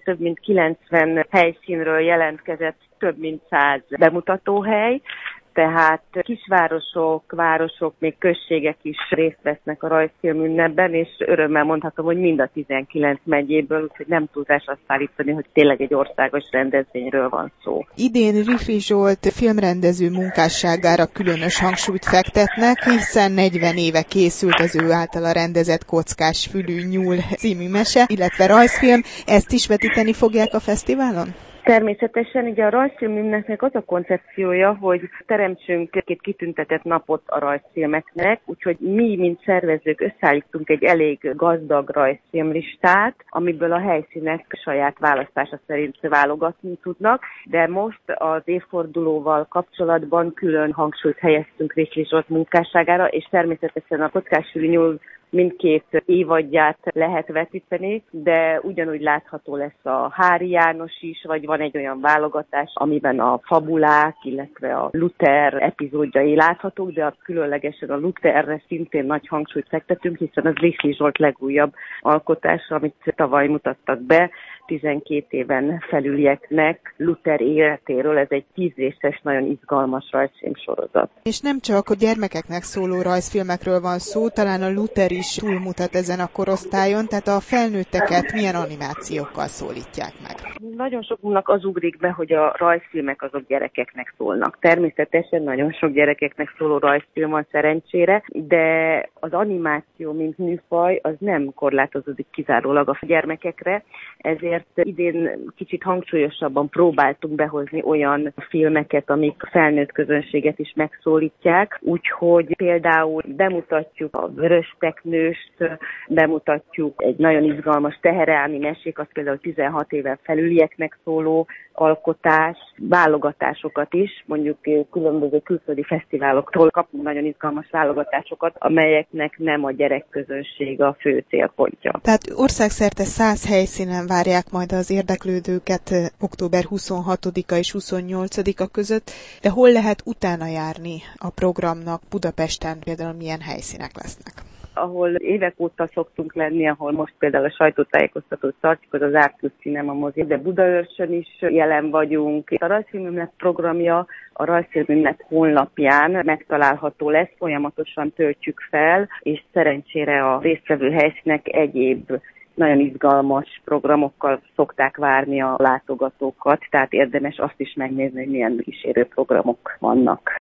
több mint 90 helyszínről jelentkezett több mint 100 bemutatóhely, tehát kisvárosok, városok, még községek is részt vesznek a rajzfilm ünnepben, és örömmel mondhatom, hogy mind a 19 megyéből, úgyhogy nem túlzás azt állítani, hogy tényleg egy országos rendezvényről van szó. Idén Riffi Zsolt filmrendező munkásságára különös hangsúlyt fektetnek, hiszen 40 éve készült az ő általa rendezett Kockás fülű nyúl című mese, illetve rajzfilm. Ezt is vetíteni fogják a fesztiválon? Természetesen ugye a rajzfilmünknek az a koncepciója, hogy teremtsünk egy kitüntetett napot a rajzfilmeknek, úgyhogy mi, mint szervezők összeállítunk egy elég gazdag rajzfilmlistát, amiből a helyszínek saját választása szerint válogatni tudnak, de most az évfordulóval kapcsolatban külön hangsúlyt helyeztünk Riffi Zsolt munkásságára, és természetesen a Kockás fülű nyúl mindkét évadját lehet vetíteni, de ugyanúgy látható lesz a Hári János is, vagy van egy olyan válogatás, amiben a fabulák, illetve a Luther epizódjai láthatók, de különlegesen a Lutherre szintén nagy hangsúlyt fektetünk, hiszen az Riffi Zsolt legújabb alkotása, amit tavaly mutattak be, 12 éven felülieknek Luther életéről. Ez egy 10 részes, nagyon izgalmas rajzfilmsorozat. És nem csak a gyermekeknek szóló rajzfilmekről van szó, talán a Luther is túlmutat ezen a korosztályon, tehát a felnőtteket milyen animációkkal szólítják meg? Nagyon sokunknak az ugrik be, hogy a rajzfilmek azok gyerekeknek szólnak. Természetesen nagyon sok gyerekeknek szóló rajzfilm van szerencsére, de az animáció, mint műfaj, az nem korlátozódik kizárólag a gyermekekre, ezért idén kicsit hangsúlyosabban próbáltunk behozni olyan filmeket, amik a felnőtt közönséget is megszólítják, úgyhogy például bemutatjuk a Vörös teknőst, bemutatjuk egy nagyon izgalmas teherelmi mesék, az például 16 éven felülieknek szóló alkotás, válogatásokat is, mondjuk különböző külföldi fesztiváloktól kapunk nagyon izgalmas válogatásokat, amelyeknek nem a gyerekközönség a fő célpontja. Tehát országszerte 100 helyszínen várják majd az érdeklődőket október 26-a és 28-a között, de hol lehet utána járni a programnak Budapesten, például milyen helyszínek lesznek? Ahol évek óta szoktunk lenni, ahol most például a sajtótájékoztatót tartjuk, az Artus Cinema mozi, de Budaörsön is jelen vagyunk. A rajzfilmünnep programja a rajzfilmünnep honlapján megtalálható lesz, folyamatosan töltjük fel, és szerencsére a résztvevő helyszínek egyéb nagyon izgalmas programokkal szokták várni a látogatókat, tehát érdemes azt is megnézni, hogy milyen kísérő programok vannak.